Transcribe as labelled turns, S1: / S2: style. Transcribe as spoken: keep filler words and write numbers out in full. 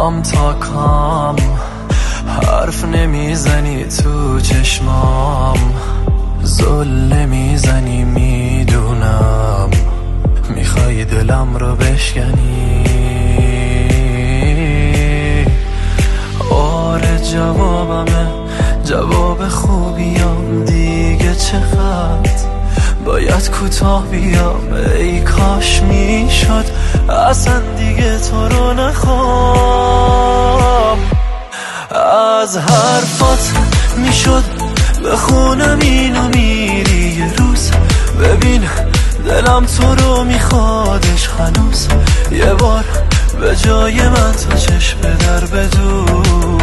S1: کام تا کام حرف نمیزنی تو چشمام، زل میزنی میدونم، میخوای دلم رو بشکنی. آره جوابمه، جواب خوبیم دیگه، چقدر باید کوتاه بیام. ای کاش میشد اصلا دیگه تو رو نخوام. از حرفات میشد بخونم اینو میری یه روز، ببین دلم تو رو میخوادش هنوز. یه بار به جای من تو چشم در بدون.